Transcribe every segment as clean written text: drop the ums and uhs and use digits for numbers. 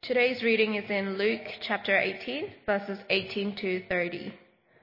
Today's reading is in Luke chapter 18, verses 18 to 30.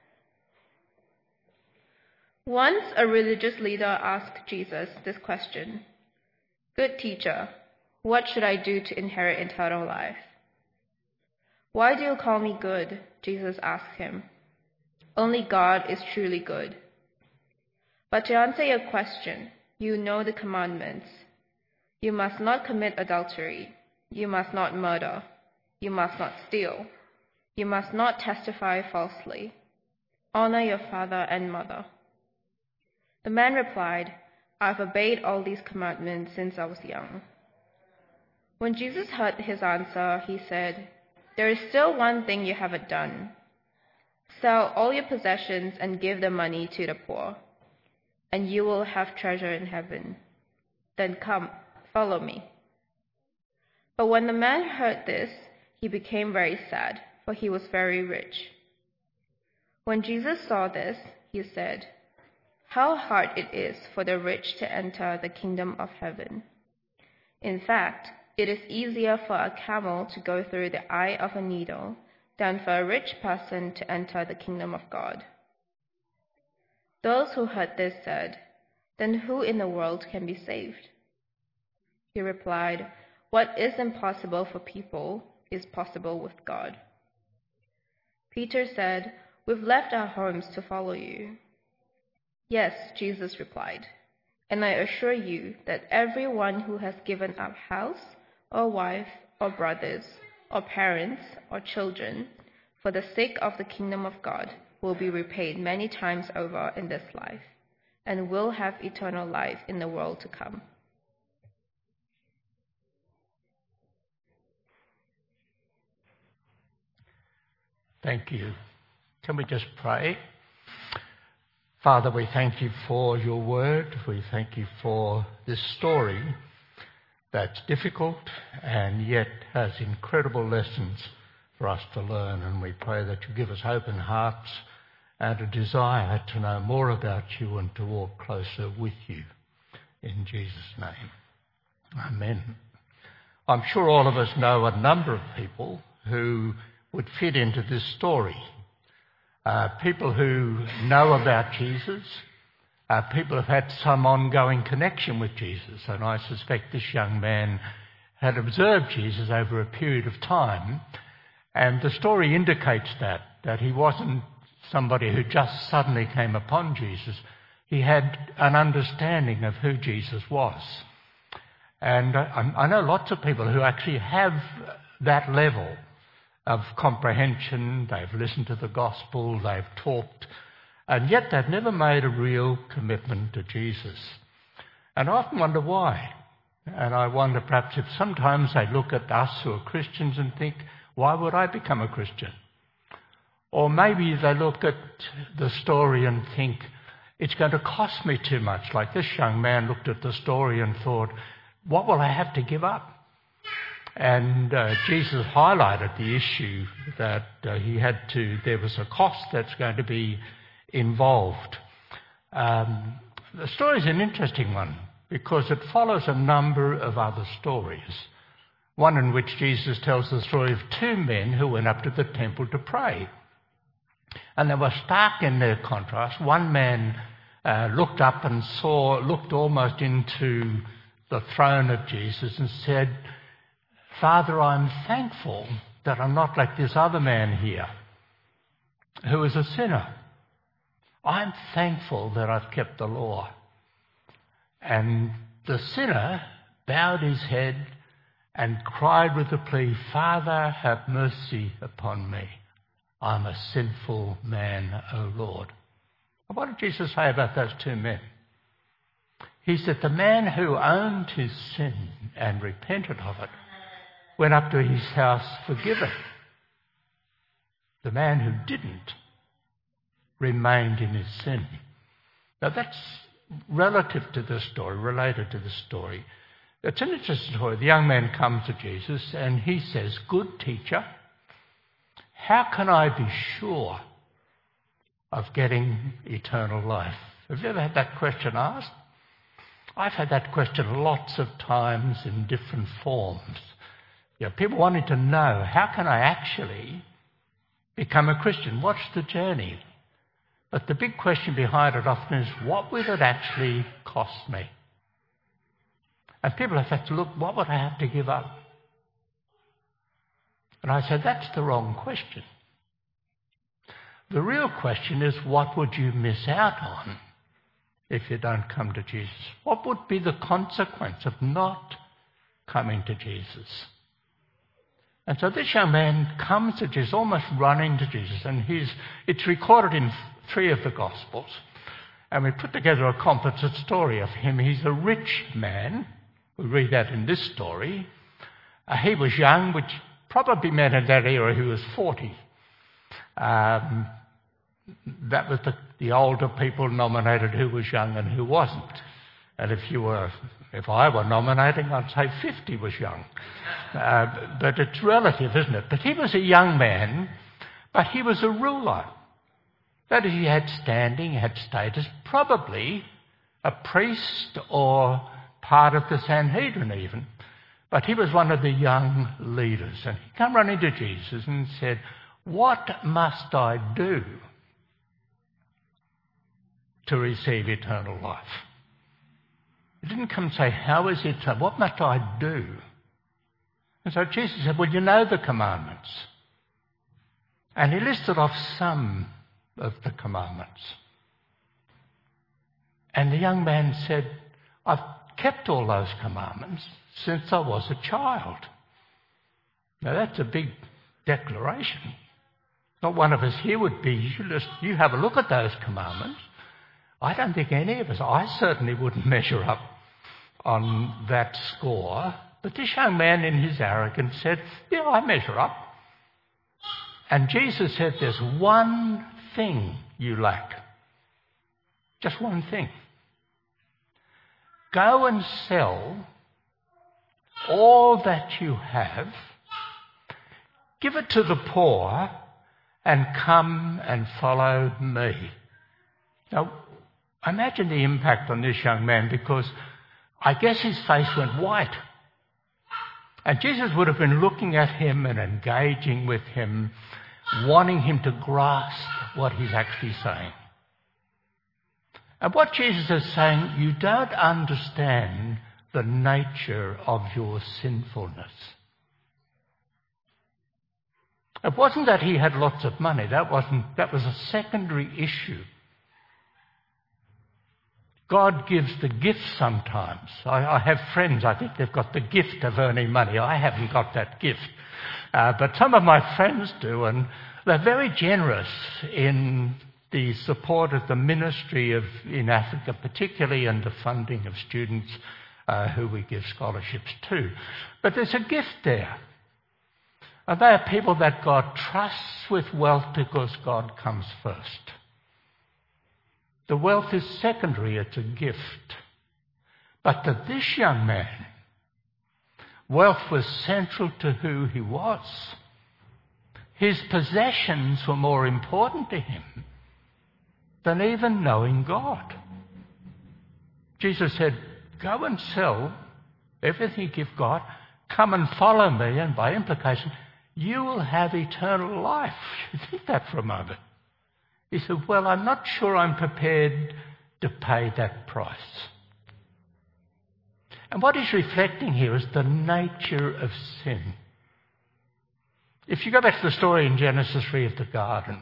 Once a religious leader asked Jesus this question, "Good teacher, what should I do to inherit eternal life?" "Why do you call me good?" Jesus asked him. "Only God is truly good. But to answer your question, you know the commandments. You must not commit adultery. You must not murder. You must not steal. You must not testify falsely. Honor your father and mother." The man replied, "I've obeyed all these commandments since I was young." When Jesus heard his answer, he said, "There is still one thing you haven't done. Sell all your possessions and give the money to the poor, and you will have treasure in heaven. Then come, follow me." But when the man heard this, he became very sad, for he was very rich. When Jesus saw this, he said, "How hard it is for the rich to enter the kingdom of heaven. In fact, it is easier for a camel to go through the eye of a needle than for a rich person to enter the kingdom of God." Those who heard this said, "Then who in the world can be saved?" He replied, "What is impossible for people is possible with God." Peter said, "We've left our homes to follow you." "Yes," Jesus replied, "and I assure you that everyone who has given up house, or wife, or brothers, or parents, or children, for the sake of the kingdom of God, will be repaid many times over in this life, and will have eternal life in the world to come." Thank you. Can we just pray? Father, we thank you for your word. We thank you for this story that's difficult and yet has incredible lessons for us to learn. And we pray that you give us open hearts and a desire to know more about you and to walk closer with you. In Jesus' name. Amen. I'm sure all of us know a number of people who would fit into this story. People who know about Jesus, people who've had some ongoing connection with Jesus. And I suspect this young man had observed Jesus over a period of time. And the story indicates that he wasn't somebody who just suddenly came upon Jesus. He had an understanding of who Jesus was. And I know lots of people who actually have that level of comprehension. They've listened to the gospel, they've talked, and yet they've never made a real commitment to Jesus. And I often wonder why. And I wonder perhaps if sometimes they look at us who are Christians and think, why would I become a Christian? Or maybe they look at the story and think, it's going to cost me too much. Like this young man looked at the story and thought, what will I have to give up? And Jesus highlighted the issue that there was a cost that's going to be involved. The story is an interesting one because it follows a number of other stories. One in which Jesus tells the story of two men who went up to the temple to pray. And they were stark in their contrast. One man looked up and looked almost into the throne of Jesus and said, "Father, I'm thankful that I'm not like this other man here, who is a sinner. I'm thankful that I've kept the law." And the sinner bowed his head and cried with the plea, "Father, have mercy upon me. I'm a sinful man, O Lord." And what did Jesus say about those two men? He said the man who owned his sin and repented of it went up to his house forgiven. The man who didn't remained in his sin. Now that's relative to this story, related to the story. It's an interesting story. The young man comes to Jesus and he says, "Good teacher, how can I be sure of getting eternal life?" Have you ever had that question asked? I've had that question lots of times in different forms. People wanted to know, how can I actually become a Christian? What's the journey? But the big question behind it often is, what will it actually cost me? And people have had to look, what would I have to give up? And I said, that's the wrong question. The real question is, what would you miss out on if you don't come to Jesus? What would be the consequence of not coming to Jesus? And so this young man comes to Jesus, almost running to Jesus, and it's recorded in 3 of the Gospels. And we put together a composite story of him. He's a rich man. We read that in this story. He was young, which probably meant in that era he was 40. That was the older people nominated who was young and who wasn't. And if I were nominating, I'd say 50 was young. But it's relative, isn't it? But he was a young man, but he was a ruler. That is, he had standing, he had status, probably a priest or part of the Sanhedrin even. But he was one of the young leaders. And he came running to Jesus and said, what must I do to receive eternal life? He didn't come and say, how is it? What must I do? And so Jesus said, well, you know the commandments. And he listed off some of the commandments. And the young man said, I've kept all those commandments since I was a child. Now that's a big declaration. Not one of us here would be, you have a look at those commandments. I don't think any of us, I certainly wouldn't measure up on that score. But this young man in his arrogance said, yeah, I measure up. And Jesus said, there's one thing you lack. Just one thing. Go and sell all that you have, give it to the poor, and come and follow me. Now, imagine the impact on this young man, because I guess his face went white. And Jesus would have been looking at him and engaging with him, wanting him to grasp what he's actually saying. And what Jesus is saying, you don't understand the nature of your sinfulness. It wasn't that he had lots of money. That was a secondary issue. God gives the gift sometimes. I have friends, I think they've got the gift of earning money. I haven't got that gift. But some of my friends do, and they're very generous in the support of the ministry in Africa, particularly, and the funding of students who we give scholarships to. But there's a gift there. And they are people that God trusts with wealth because God comes first. The wealth is secondary, it's a gift. But to this young man, wealth was central to who he was. His possessions were more important to him than even knowing God. Jesus said, go and sell everything you've got, come and follow me, and by implication, you will have eternal life. You think that for a moment. He said, well, I'm not sure I'm prepared to pay that price. And what he's reflecting here is the nature of sin. If you go back to the story in Genesis 3 of the garden,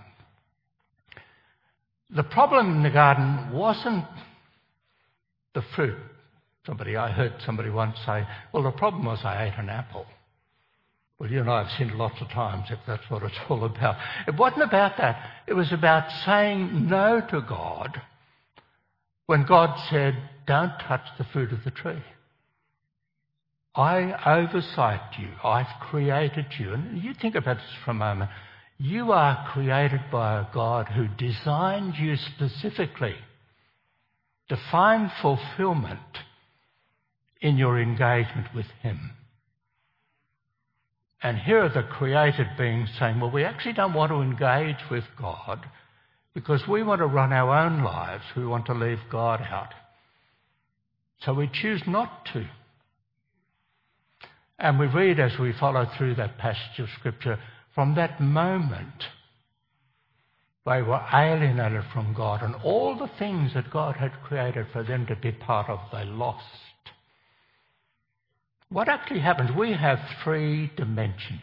the problem in the garden wasn't the fruit. I heard somebody once say, well, the problem was I ate an apple. Well, you and I have sinned lots of times, if that's what it's all about. It wasn't about that. It was about saying no to God when God said, don't touch the fruit of the tree. I oversight you. I've created you. And you think about this for a moment. You are created by a God who designed you specifically to find fulfillment in your engagement with Him. And here are the created beings saying, well, we actually don't want to engage with God because we want to run our own lives. We want to leave God out. So we choose not to. And we read as we follow through that passage of Scripture, from that moment, they were alienated from God, and all the things that God had created for them to be part of, they lost. What actually happens? We have 3 dimensions.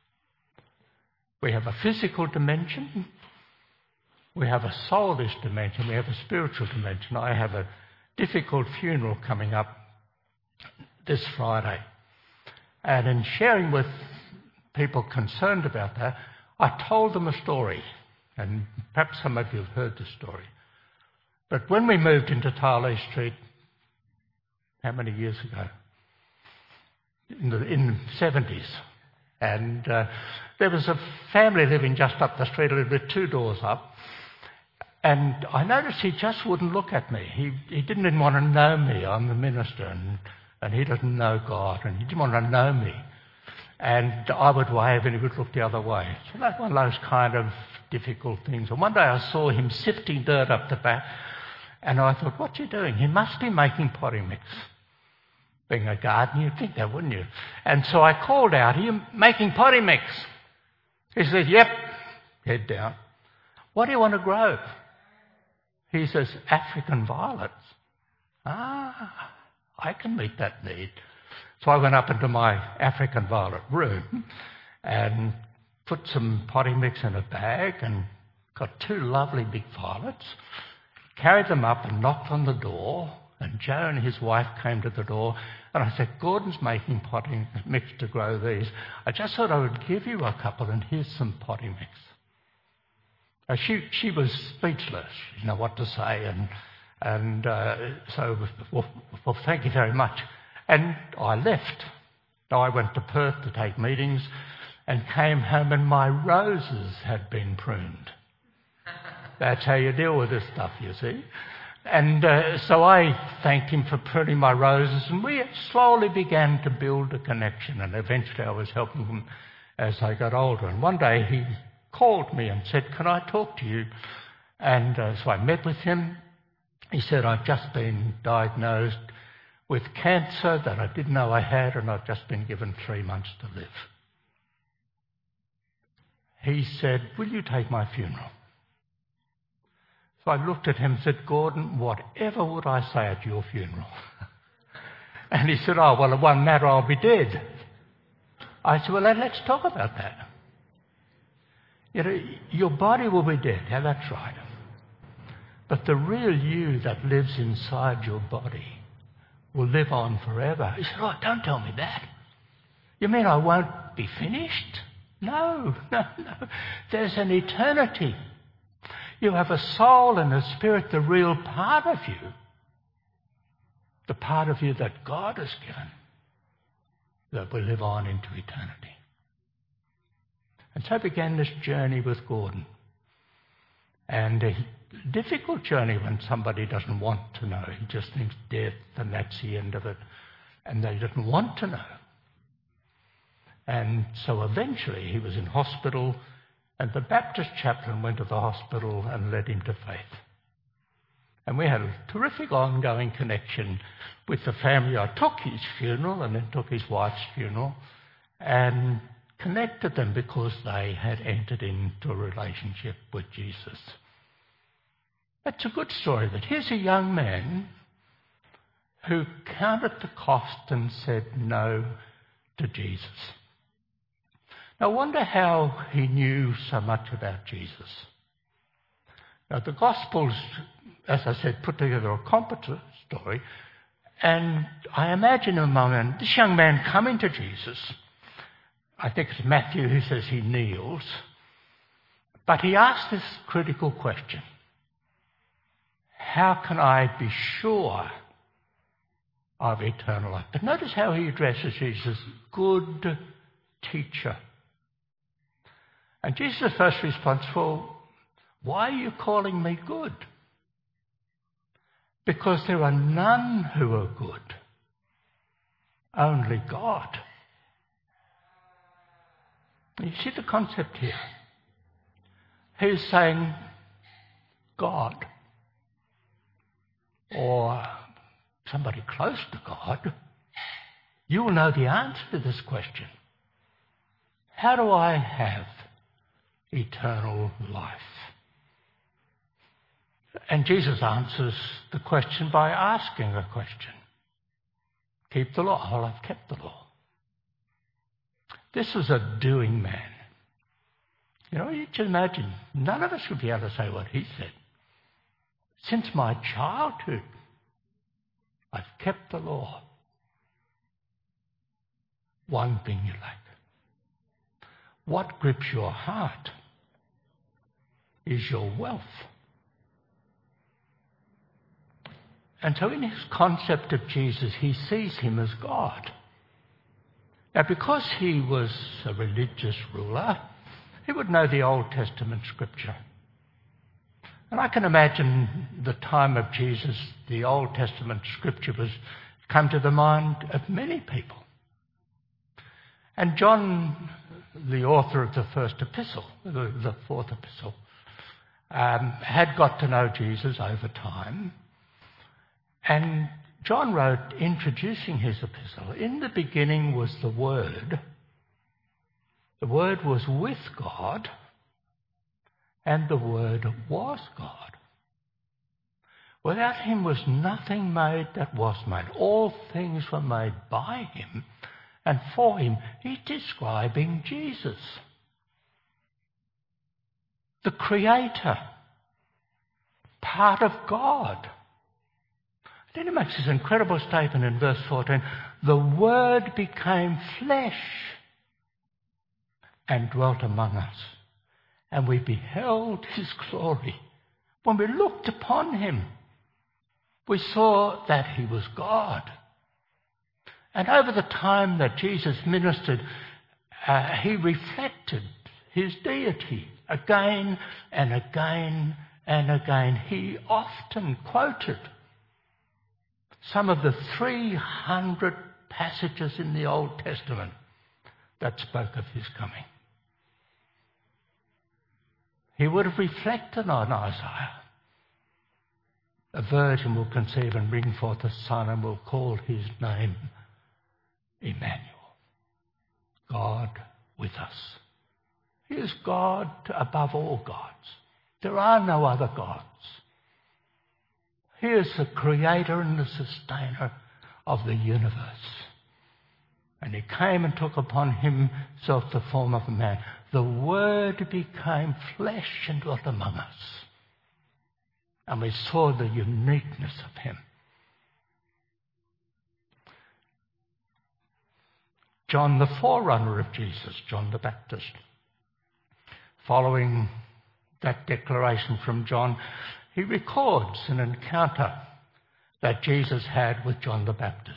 We have a physical dimension, we have a soulish dimension, we have a spiritual dimension. I have a difficult funeral coming up this Friday. And in sharing with people concerned about that, I told them a story. And perhaps some of you have heard the story. But when we moved into Tarley Street, how many years ago? In the 70s. And there was a family living just up the street, lived with 2 doors up. And I noticed he just wouldn't look at me. He didn't even want to know me. I'm the minister, and he doesn't know God, and he didn't want to know me. And I would wave and he would look the other way. So that's one of those kind of difficult things. And one day I saw him sifting dirt up the back, and I thought, what's he doing? He must be making potting mix. Being a gardener, you'd think that, wouldn't you? And so I called out, are you making potting mix? He said, yep. Head down. What do you want to grow? He says, African violets. Ah, I can meet that need. So I went up into my African violet room and put some potting mix in a bag and got 2 lovely big violets, carried them up and knocked on the door, and Joe and his wife came to the door, and I said, Gordon's making potting mix to grow these. I just thought I would give you a couple, and here's some potting mix. She was speechless, you know what to say, and so well, thank you very much. And I left. I went to Perth to take meetings and came home and my roses had been pruned. That's how you deal with this stuff, you see. And so I thanked him for pruning my roses, and we slowly began to build a connection, and eventually I was helping him as I got older. And one day he called me and said, can I talk to you? And so I met with him. He said, I've just been diagnosed with cancer that I didn't know I had, and I've just been given 3 months to live. He said, will you take my funeral? So I looked at him and said, Gordon, whatever would I say at your funeral? And he said, oh, well, one matter, I'll be dead. I said, well, let's talk about that. You know, your body will be dead. Yeah, that's right. But the real you that lives inside your body will live on forever. He said, oh, don't tell me that. You mean I won't be finished? No. There's an eternity. You have a soul and a spirit, the real part of you. The part of you that God has given, that will live on into eternity. And so began this journey with Gordon. And a difficult journey when somebody doesn't want to know. He just thinks death and that's the end of it. And they didn't want to know. And so eventually he was in hospital, and the Baptist chaplain went to the hospital and led him to faith. And we had a terrific ongoing connection with the family. I took his funeral and then took his wife's funeral and connected them because they had entered into a relationship with Jesus. That's a good story. That here's a young man who counted the cost and said no to Jesus. Now I wonder how he knew so much about Jesus. Now the Gospels, as I said, put together a competent story, and I imagine a moment, this young man coming to Jesus. I think it's Matthew who says he kneels, but he asks this critical question. How can I be sure of eternal life? But notice how he addresses Jesus, good teacher. And Jesus' first response, well, why are you calling me good? Because there are none who are good, only God. You see the concept here. He's saying God, or somebody close to God, You will know the answer to this question. How do I have eternal life? And Jesus answers the question by asking a question. Keep the law. Well, I've kept the law. This was a doing man. You know, you can imagine, none of us would be able to say what he said. Since my childhood, I've kept the law. One thing you lack. What grips your heart is your wealth. And so in his concept of Jesus, he sees him as God. Now, because he was a religious ruler, he would know the Old Testament scripture. And I can imagine the time of Jesus, the Old Testament scripture was come to the mind of many people. And John, the author of the first epistle, the fourth epistle, had got to know Jesus over time. And John wrote, introducing his epistle, in the beginning was the Word. The Word was with God, and the Word was God. Without him was nothing made that was made. All things were made by him and for him. He's describing Jesus, the Creator, part of God. Then he makes this incredible statement in verse 14. The Word became flesh and dwelt among us, and we beheld his glory. When we looked upon him, we saw that he was God. And over the time that Jesus ministered, he reflected his deity again and again and again. He often quoted some of the 300 passages in the Old Testament that spoke of his coming. He would have reflected on Isaiah. A virgin will conceive and bring forth a son and will call his name Emmanuel, God with us. He is God above all gods. There are no other gods. He is the creator and the sustainer of the universe. And he came and took upon himself the form of a man. The Word became flesh and dwelt among us. And we saw the uniqueness of him. John, the forerunner of Jesus, John the Baptist, following that declaration from John, he records an encounter that Jesus had with John the Baptist.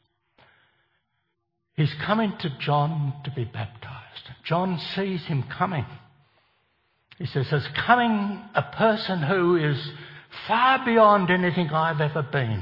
He's coming to John to be baptized. John sees him coming. He says, there's coming a person who is far beyond anything I've ever been.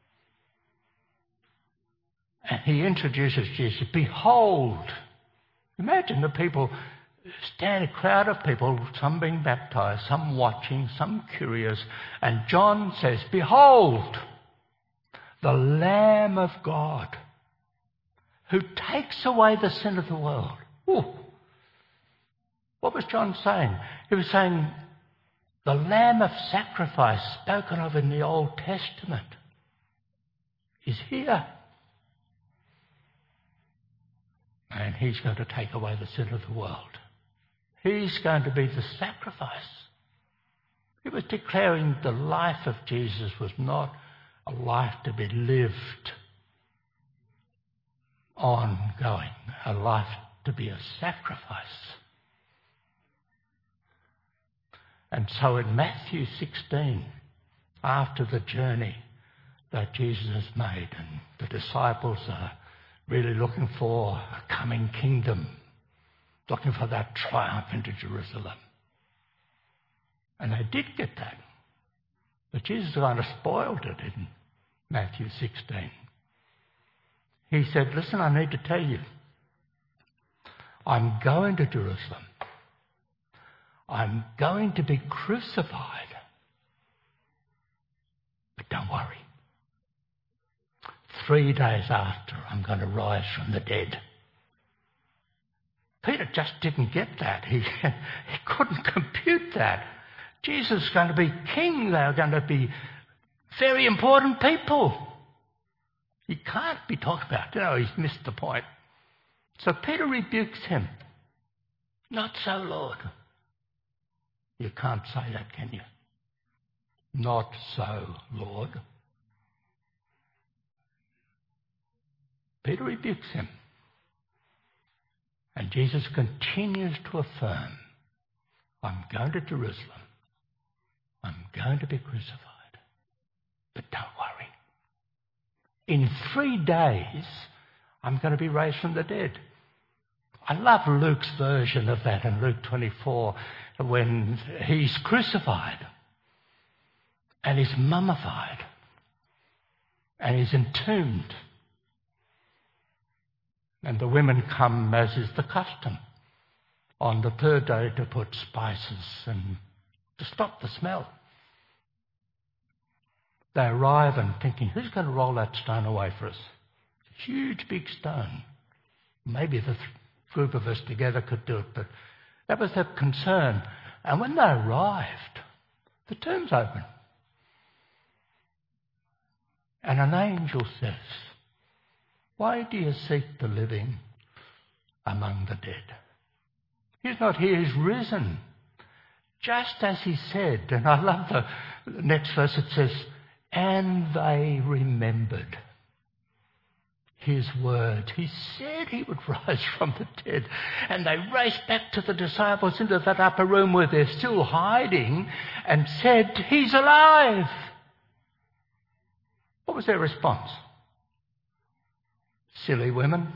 And he introduces Jesus. Behold, imagine the people, stand a crowd of people, some being baptized, some watching, some curious. And John says, behold, the Lamb of God who takes away the sin of the world. Ooh. What was John saying? He was saying, the Lamb of sacrifice spoken of in the Old Testament is here. And he's going to take away the sin of the world. He's going to be the sacrifice. He was declaring the life of Jesus was not a life to be lived ongoing, a life to be a sacrifice. And so in Matthew 16, after the journey that Jesus has made, and the disciples are really looking for a coming kingdom, looking for that triumph into Jerusalem. And they did get that. But Jesus kind of spoiled it in Matthew 16. He said, listen, I need to tell you, I'm going to Jerusalem. I'm going to be crucified. But don't worry. 3 days after, I'm going to rise from the dead. Peter just didn't get that. He couldn't compute that. Jesus is going to be king. They're going to be very important people. He can't be talked about. He's missed the point. So Peter rebukes him. Not so, Lord. You can't say that, can you? Not so, Lord. Peter rebukes him. And Jesus continues to affirm, I'm going to Jerusalem. I'm going to be crucified. But don't worry. In 3 days, I'm going to be raised from the dead. I love Luke's version of that in Luke 24, when he's crucified and he's mummified and he's entombed. And the women come, as is the custom, on the 3rd day to put spices and to stop the smell. They arrive and thinking, who's going to roll that stone away for us? It's a huge, big stone. Maybe the group of us together could do it, but that was their concern. And when they arrived, the tomb's open. And an angel says, why do you seek the living among the dead? He's not here, he's risen. Just as he said, and I love the next verse, it says, and they remembered his word. He said he would rise from the dead. And they raced back to the disciples into that upper room where they're still hiding and said, he's alive. What was their response? Silly women.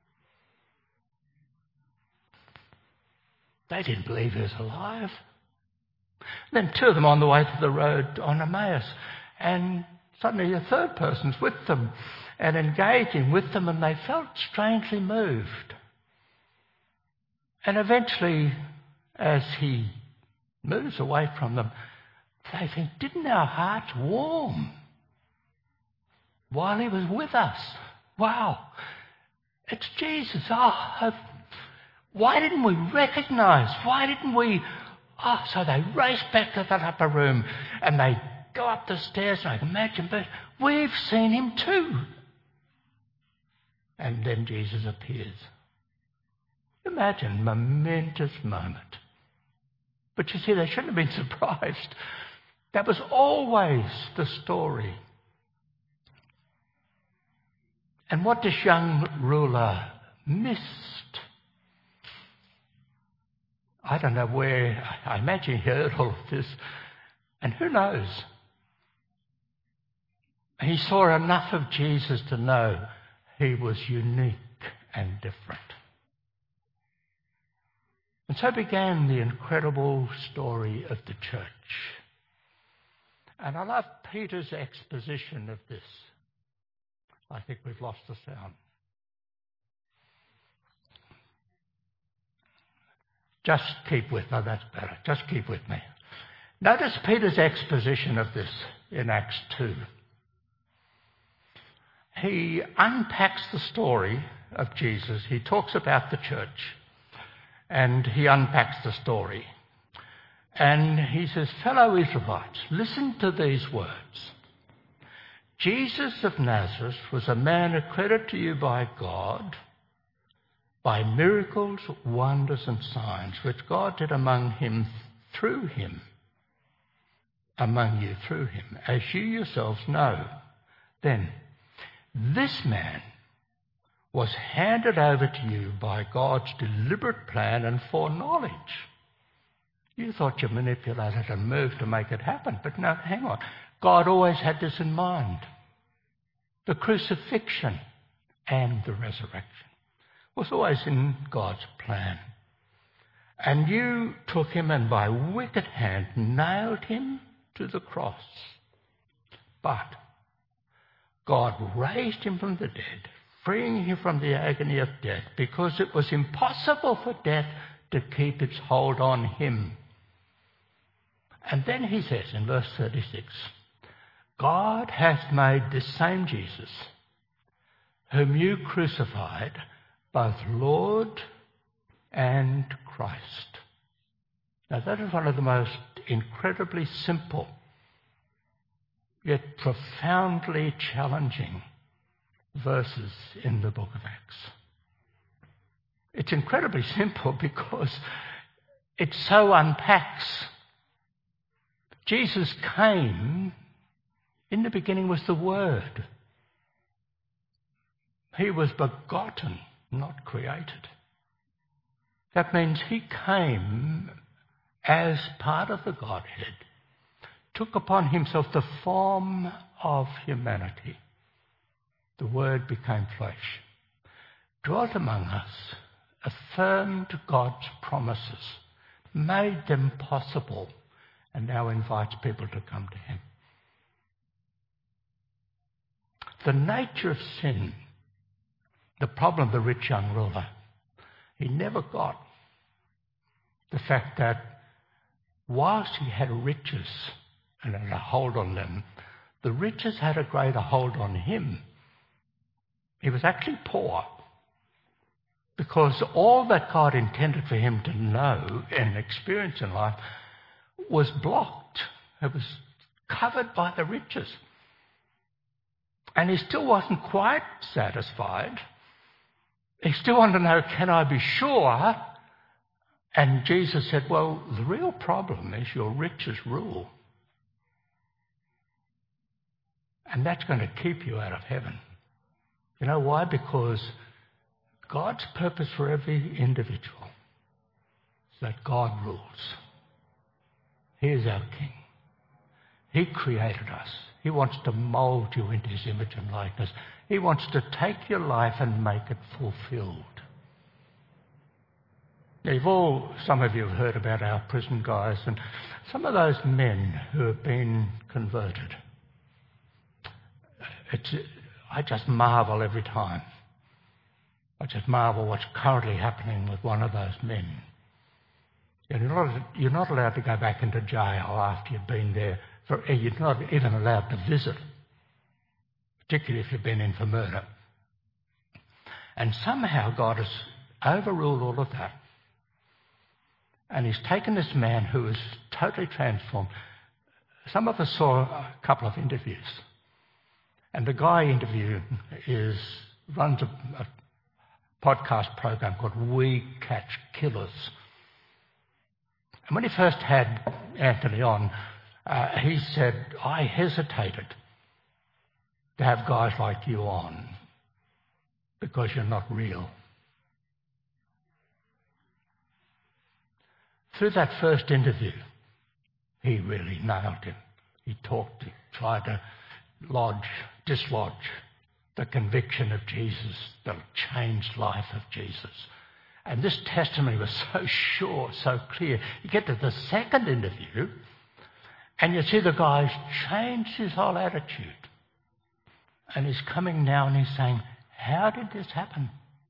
They didn't believe he was alive. Then 2 of them on the way to the road on Emmaus, and suddenly a 3rd person's with them and engaging with them, and they felt strangely moved. And eventually, as he moves away from them, they think, didn't our hearts warm while he was with us? Wow, it's Jesus. Why didn't we recognise? Why didn't we? So they race back to that upper room and they go up the stairs and I can imagine, but we've seen him too. And then Jesus appears. Imagine, momentous moment. But you see, they shouldn't have been surprised. That was always the story. And what this young ruler missed, I don't know where, I imagine he heard all of this, and who knows? He saw enough of Jesus to know he was unique and different. And so began the incredible story of the church. And I love Peter's exposition of this. I think we've lost the sound. Just keep with me, that's better. Just keep with me. Notice Peter's exposition of this in Acts 2. He unpacks the story of Jesus. He talks about the church and he unpacks the story. And he says, fellow Israelites, listen to these words. Jesus of Nazareth was a man accredited to you by God by miracles, wonders and signs which God did among you through him, as you yourselves know. Then this man was handed over to you by God's deliberate plan and foreknowledge. You thought you manipulated and moved to make it happen, but no, hang on. God always had this in mind. The crucifixion and the resurrection was always in God's plan. And you took him and by wicked hand nailed him to the cross. But God raised him from the dead, freeing him from the agony of death, because it was impossible for death to keep its hold on him. And then he says in verse 36, God hath made this same Jesus, whom you crucified, both Lord and Christ. Now that is one of the most incredibly simple, yet profoundly challenging verses in the book of Acts. It's incredibly simple because it so unpacks. Jesus came, in the beginning was the Word. He was begotten, not created. That means he came as part of the Godhead, took upon himself the form of humanity. The Word became flesh, dwelt among us, affirmed God's promises, made them possible, and now invites people to come to him. The nature of sin, the problem of the rich young ruler, he never got the fact that whilst he had riches and had a hold on them, the riches had a greater hold on him. He was actually poor because all that God intended for him to know and experience in life was blocked. It was covered by the riches. And he still wasn't quite satisfied. He still wanted to know, can I be sure? And Jesus said, well, the real problem is your riches rule. And that's going to keep you out of heaven. You know why? Because God's purpose for every individual is that God rules. He is our King. He created us. He wants to mould you into his image and likeness. He wants to take your life and make it fulfilled. Some of you have heard about our prison guys and some of those men who have been converted. I just marvel every time. I just marvel what's currently happening with one of those men. You're not allowed to go back into jail after you've been there. You're not even allowed to visit, particularly if you've been in for murder. And somehow God has overruled all of that. And he's taken this man who is totally transformed. Some of us saw a couple of interviews. And the guy interviewed runs a podcast program called We Catch Killers. And when he first had Anthony on, he said, I hesitated to have guys like you on because you're not real. Through that first interview, he really nailed him. He tried to dislodge the conviction of Jesus, the changed life of Jesus. And this testimony was so sure, so clear. You get to the second interview, and you see the guy's changed his whole attitude. And he's coming now and he's saying, how did this happen?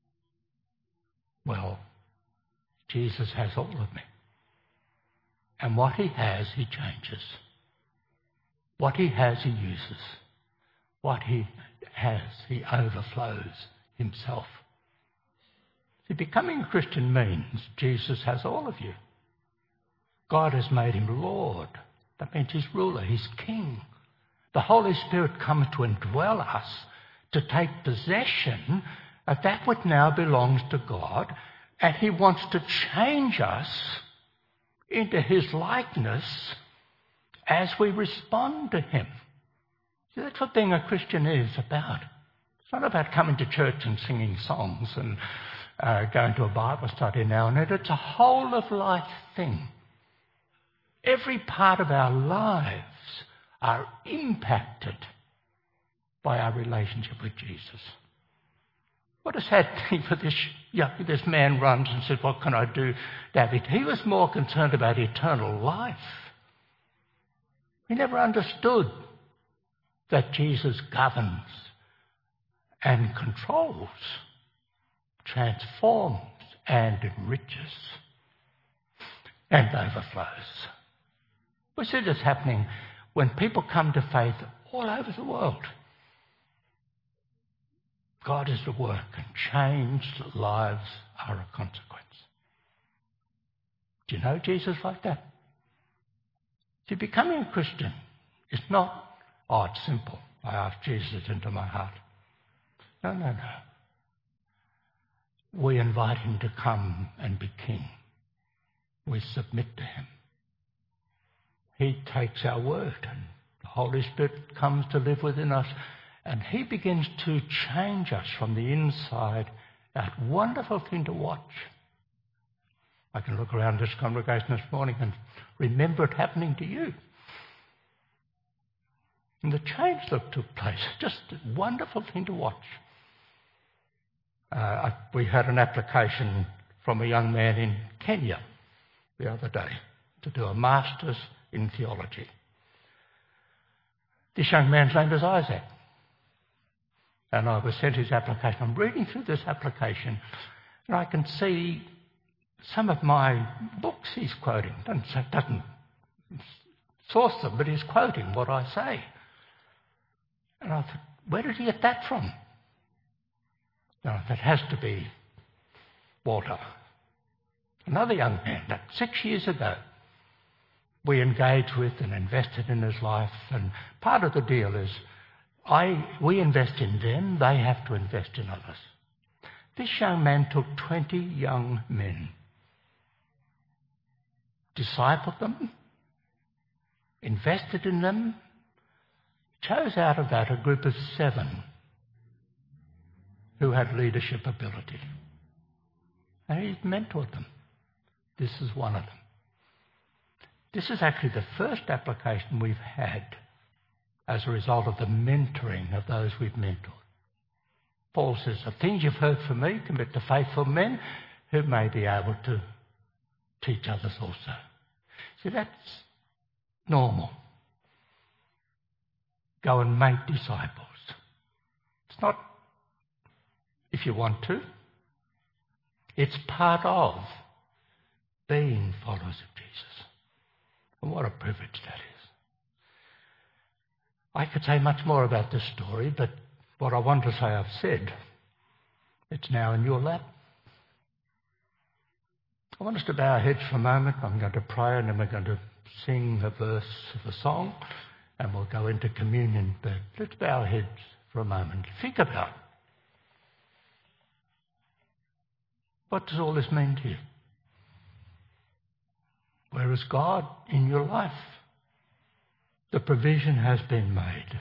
Well, Jesus has all of me. And what he has, he changes. What he has, he uses. What he has, he overflows himself. See, becoming a Christian means Jesus has all of you. God has made him Lord. That means he's ruler, he's king. The Holy Spirit comes to indwell us, to take possession of that which now belongs to God, and he wants to change us into his likeness as we respond to him. See, that's what being a Christian is about. It's not about coming to church and singing songs and going to a Bible study now and then. It's a whole of life thing. Every part of our lives are impacted by our relationship with Jesus. What a sad thing for this man runs and says, what can I do, David? He was more concerned about eternal life. He never understood that Jesus governs and controls, transforms and enriches and overflows. We see this happening when people come to faith all over the world. God is at work and changed lives are a consequence. Do you know Jesus like that? See, becoming a Christian is not, oh, it's simple. I ask Jesus into my heart. No. We invite him to come and be king. We submit to him. He takes our word and the Holy Spirit comes to live within us and he begins to change us from the inside. That wonderful thing to watch. I can look around this congregation this morning and remember it happening to you. And the change that took place, just a wonderful thing to watch. We had an application from a young man in Kenya the other day to do a master's in theology. This young man's name is Isaac. And I was sent his application. I'm reading through this application and I can see some of my books he's quoting. Doesn't source them, but he's quoting what I say. And I thought, where did he get that from? No, that has to be Walter. Another young man that 6 years ago we engaged with and invested in his life. And part of the deal is we invest in them, they have to invest in others. This young man took 20 young men, discipled them, invested in them, chose out of that a group of 7 who had leadership ability. And he mentored them. This is one of them. This is actually the first application we've had as a result of the mentoring of those we've mentored. Paul says, the things you've heard from me, commit to faithful men who may be able to teach others also. See, that's normal. Go and make disciples. It's not if you want to. It's part of being followers of Jesus. And what a privilege that is. I could say much more about this story, but what I want to say I've said. It's now in your lap. I want us to bow our heads for a moment. I'm going to pray and then we're going to sing a verse of a song and we'll go into communion. But let's bow our heads for a moment. Think about what does all this mean to you? Where is God in your life? The provision has been made.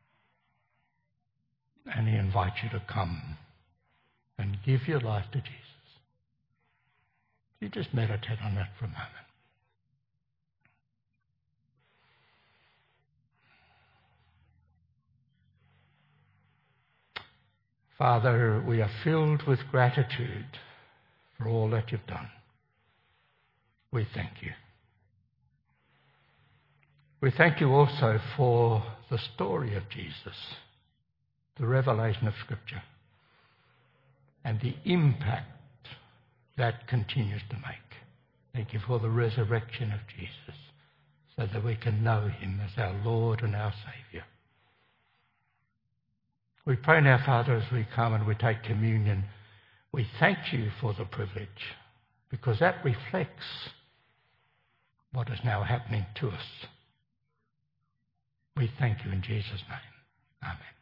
And he invites you to come and give your life to Jesus. You just meditate on that for a moment. Father, we are filled with gratitude for all that you've done. We thank you. We thank you also for the story of Jesus, the revelation of Scripture, and the impact that continues to make. Thank you for the resurrection of Jesus, so that we can know him as our Lord and our Saviour. We pray now, Father, as we come and we take communion, we thank you for the privilege, because that reflects what is now happening to us. We thank you in Jesus' name. Amen.